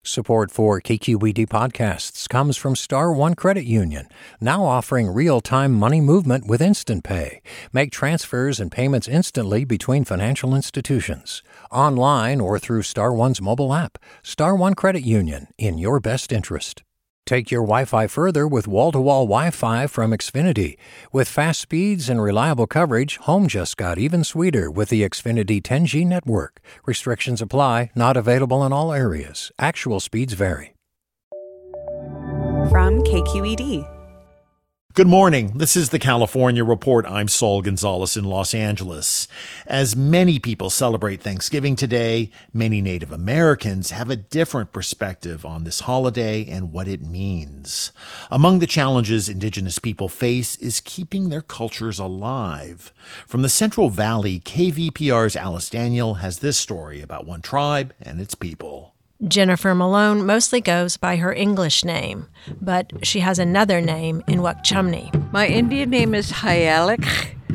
Support for KQED podcasts comes from Star One Credit Union, now offering real-time money movement with Instant Pay. Make transfers and payments instantly between financial institutions, online or through Star One's mobile app. Star One Credit Union, in your best interest. Take your Wi-Fi further with wall-to-wall Wi-Fi from Xfinity. With fast speeds and reliable coverage, home just got even sweeter with the Xfinity 10G network. Restrictions apply, not available in all areas. Actual speeds vary. From KQED. Good morning. This is the California Report. I'm Saul Gonzalez in Los Angeles. As many people celebrate Thanksgiving today, many Native Americans have a different perspective on this holiday and what it means. Among the challenges Indigenous people face is keeping their cultures alive. From the Central Valley, KVPR's Alice Daniel has this story about one tribe and its people. Jennifer Malone mostly goes by her English name, but she has another name in Wukchumni. My Indian name is Hayalik,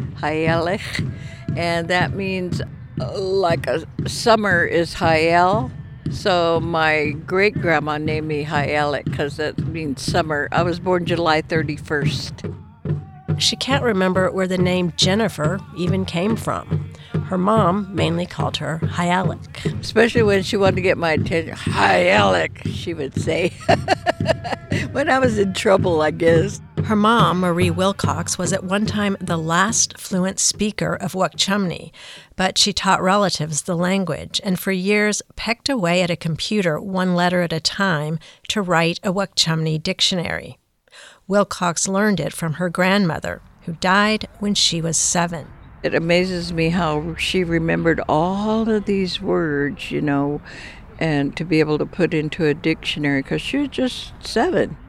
and that means like a summer is Hayel. So my great-grandma named me Hayalik because that means summer. I was born July 31st. She can't remember where the name Jennifer even came from. Her mom mainly called her Hayalik. Especially when she wanted to get my attention. Hayalik, she would say. When I was in trouble, I guess. Her mom, Marie Wilcox, was at one time the last fluent speaker of Wukchumni, but she taught relatives the language and for years pecked away at a computer one letter at a time to write a Wukchumni dictionary. Wilcox learned it from her grandmother, who died when she was 7. It amazes me how she remembered all of these words, and to be able to put into a dictionary, because she was just 7.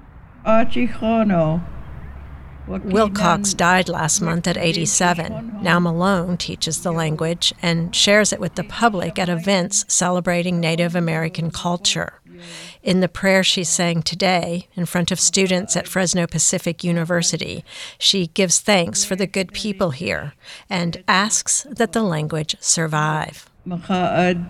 Wilcox died last month at 87. Now Malone teaches the language and shares it with the public at events celebrating Native American culture. In the prayer she sang today in front of students at Fresno Pacific University, she gives thanks for the good people here and asks that the language survive. Not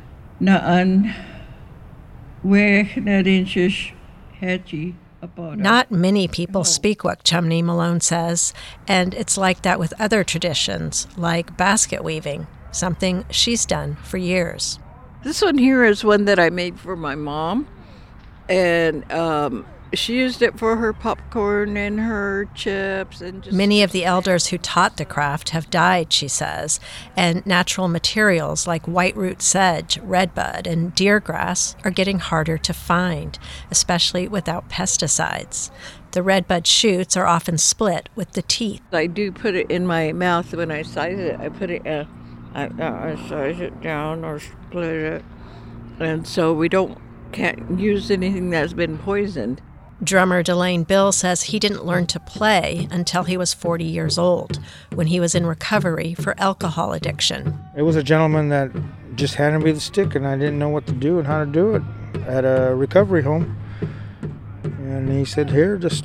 many people speak Wukchumni, Malone says, and it's like that with other traditions, like basket weaving, something she's done for years. This one here is one that I made for my mom, and she used it for her popcorn and her chips. And many of the elders who taught the craft have died, she says, and natural materials like white-root sedge, redbud, and deergrass are getting harder to find, especially without pesticides. The redbud shoots are often split with the teeth. I do put it in my mouth when I size it. I put it I size it down or split it, and so we can't use anything that's been poisoned. Drummer Delane Bill says he didn't learn to play until he was 40 years old, when he was in recovery for alcohol addiction. It was a gentleman that just handed me the stick, and I didn't know what to do and how to do it at a recovery home. And he said, "Here, just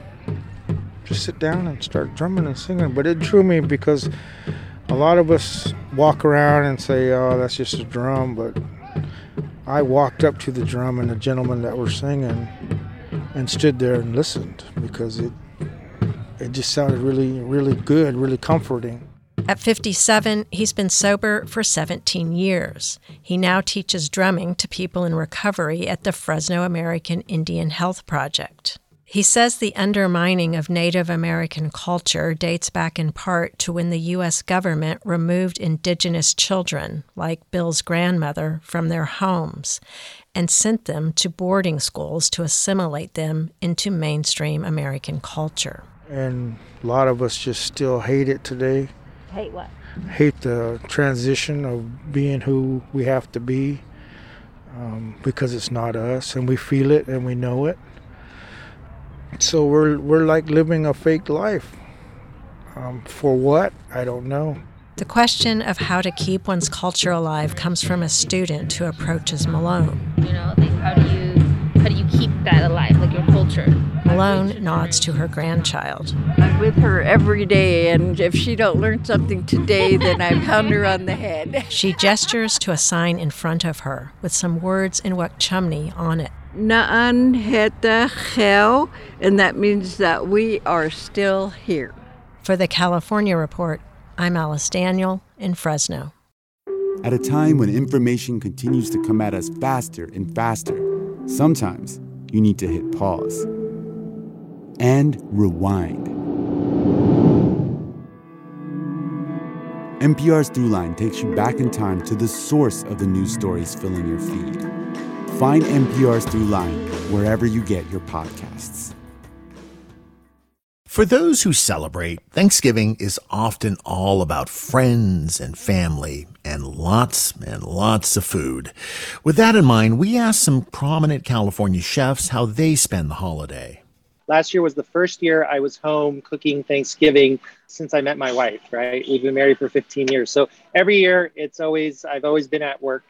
sit down and start drumming and singing." But it drew me because a lot of us walk around and say, "Oh, that's just a drum," but I walked up to the drum and the gentleman that were singing and stood there and listened because it just sounded really, really good, really comforting. At 57, he's been sober for 17 years. He now teaches drumming to people in recovery at the Fresno American Indian Health Project. He says the undermining of Native American culture dates back in part to when the U.S. government removed indigenous children, like Bill's grandmother, from their homes and sent them to boarding schools to assimilate them into mainstream American culture. And a lot of us just still hate it today. Hate what? Hate the transition of being who we have to be because it's not us, and we feel it and we know it. So we're like living a fake life. For what? I don't know. The question of how to keep one's culture alive comes from a student who approaches Malone. How do you keep that alive, like your culture? Malone Sloan nods to her grandchild. I'm with her every day, and if she don't learn something today, then I pound her on the head. She gestures to a sign in front of her with some words in Wukchumni on it. Na'an heta chel, and that means that we are still here. For the California Report, I'm Alice Daniel in Fresno. At a time when information continues to come at us faster and faster, sometimes you need to hit pause and rewind. NPR's Throughline takes you back in time to the source of the news stories filling your feed. Find NPR's Throughline wherever you get your podcasts. For those who celebrate, Thanksgiving is often all about friends and family and lots of food. With that in mind, we asked some prominent California chefs how they spend the holiday. Last year was the first year I was home cooking Thanksgiving since I met my wife, right? We've been married for 15 years. So every year I've always been at work.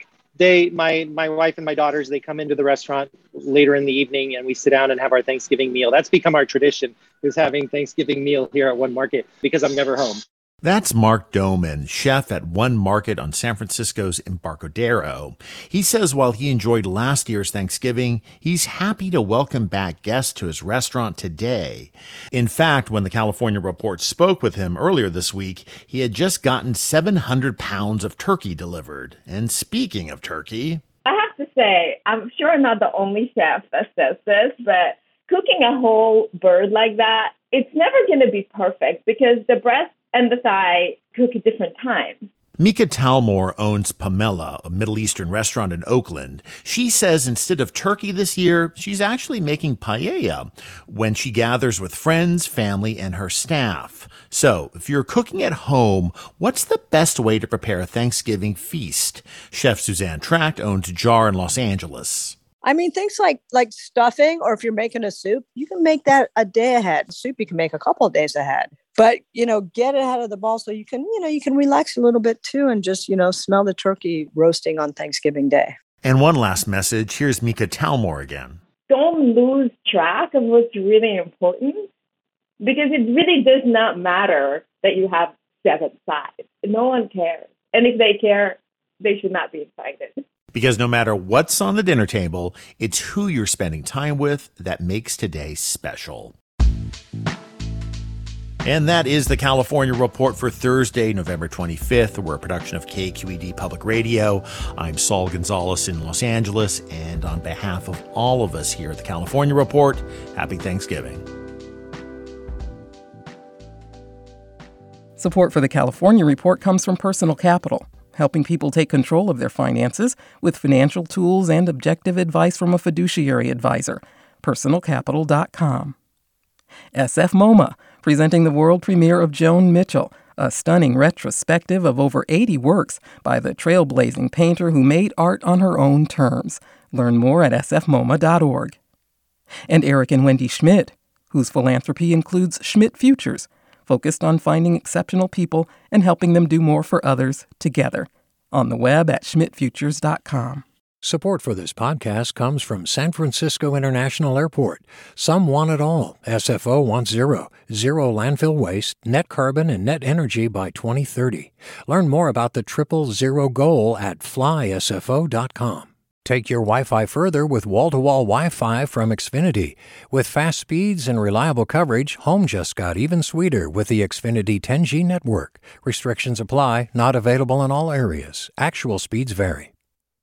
My wife and my daughters, they come into the restaurant later in the evening and we sit down and have our Thanksgiving meal. That's become our tradition, is having Thanksgiving meal here at One Market because I'm never home. That's Mark Doman, chef at One Market on San Francisco's Embarcadero. He says while he enjoyed last year's Thanksgiving, he's happy to welcome back guests to his restaurant today. In fact, when the California Report spoke with him earlier this week, he had just gotten 700 pounds of turkey delivered. And speaking of turkey, I have to say, I'm sure I'm not the only chef that says this, but cooking a whole bird like that, it's never going to be perfect because the breast and the thigh cook at different times. Mika Talmor owns Pamela, a Middle Eastern restaurant in Oakland. She says instead of turkey this year, she's actually making paella when she gathers with friends, family, and her staff. So, if you're cooking at home, what's the best way to prepare a Thanksgiving feast? Chef Suzanne Tract owns Jar in Los Angeles. I mean, things like stuffing, or if you're making a soup, you can make that a day ahead. Soup you can make a couple of days ahead. But, get ahead of the ball so you can relax a little bit too and just, smell the turkey roasting on Thanksgiving Day. And one last message. Here's Mika Talmor again. Don't lose track of what's really important because it really does not matter that you have 7 sides. No one cares. And if they care, they should not be invited. Because no matter what's on the dinner table, it's who you're spending time with that makes today special. And that is the California Report for Thursday, November 25th. We're a production of KQED Public Radio. I'm Saul Gonzalez in Los Angeles. And on behalf of all of us here at the California Report, happy Thanksgiving. Support for the California Report comes from Personal Capital, helping people take control of their finances with financial tools and objective advice from a fiduciary advisor. PersonalCapital.com. SF MoMA, presenting the world premiere of Joan Mitchell, a stunning retrospective of over 80 works by the trailblazing painter who made art on her own terms. Learn more at sfmoma.org. And Eric and Wendy Schmidt, whose philanthropy includes Schmidt Futures, focused on finding exceptional people and helping them do more for others together. On the web at schmidtfutures.com. Support for this podcast comes from San Francisco International Airport. Some want it all. SFO wants zero landfill waste, net carbon, and net energy by 2030. Learn more about the 000 goal at flysfo.com. Take your Wi-Fi further with wall-to-wall Wi-Fi from Xfinity. With fast speeds and reliable coverage, home just got even sweeter with the Xfinity 10G network. Restrictions apply, not available in all areas. Actual speeds vary.